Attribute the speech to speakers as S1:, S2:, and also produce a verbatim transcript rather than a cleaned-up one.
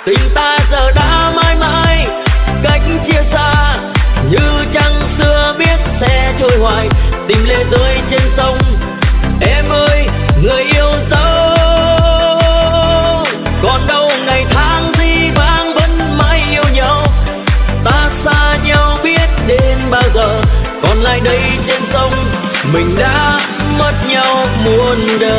S1: tình ta giờ đã mãi mãi cách chia xa, như trăng xưa biết sẽ trôi hoài, tìm lệ rơi trên sông. Em ơi người yêu dấu, còn đâu ngày tháng gì vang vẫn mãi yêu nhau. Ta xa nhau biết đến bao giờ, còn lại đây trên sông mình đã mất nhau muôn đời.